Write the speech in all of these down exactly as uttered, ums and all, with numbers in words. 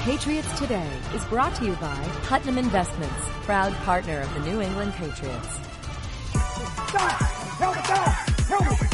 Patriots Today is brought to you by Putnam Investments, proud partner of the New England Patriots. Stop! Help it down! Help it!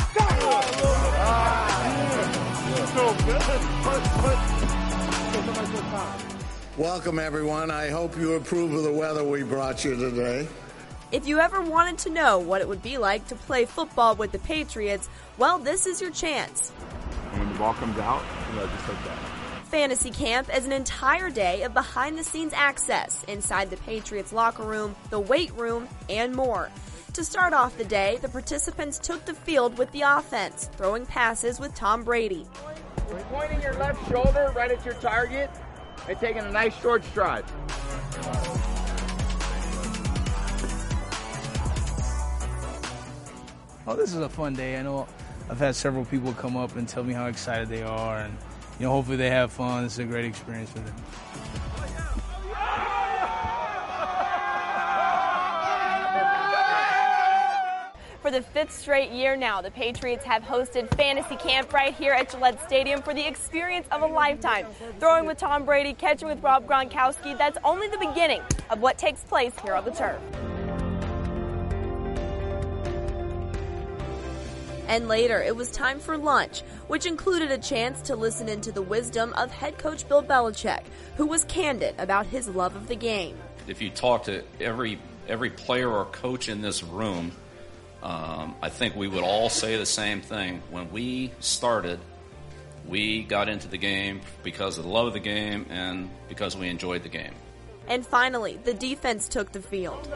Stop! Welcome, everyone. I hope you approve of the weather we brought you today. If you ever wanted to know what it would be like to play football with the Patriots, well, this is your chance. And when the ball comes out, you know, just like that. Fantasy Camp is an entire day of behind-the-scenes access inside the Patriots locker room, the weight room, and more. To start off the day, the participants took the field with the offense, throwing passes with Tom Brady. Pointing your left shoulder right at your target and taking a nice short stride. Oh, this is a fun day. I know I've had several people come up and tell me how excited they are, and you know, hopefully they have fun. It's a great experience for them. For the fifth straight year now, the Patriots have hosted Fantasy Camp right here at Gillette Stadium for the experience of a lifetime. Throwing with Tom Brady, catching with Rob Gronkowski, that's only the beginning of what takes place here on the turf. And later, it was time for lunch, which included a chance to listen into the wisdom of head coach Bill Belichick, who was candid about his love of the game. If you talk to every every player or coach in this room, um, I think we would all say the same thing. When we started, we got into the game because of the love of the game and because we enjoyed the game. And finally, the defense took the field.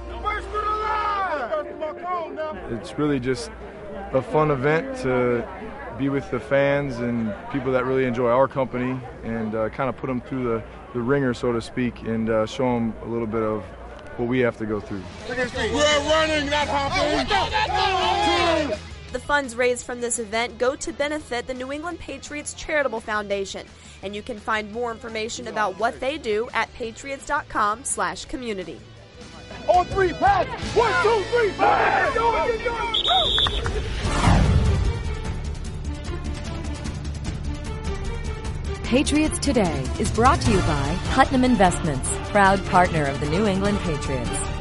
It's really just a fun event to be with the fans and people that really enjoy our company and uh, kind of put them through the, the ringer, so to speak, and uh, show them a little bit of what we have to go through. We're running, not hopping. The funds raised from this event go to benefit the New England Patriots Charitable Foundation, and you can find more information about what they do at patriots.com slash community. On three, pass! One, two, three, pass! Patriots Today is brought to you by Putnam Investments, proud partner of the New England Patriots.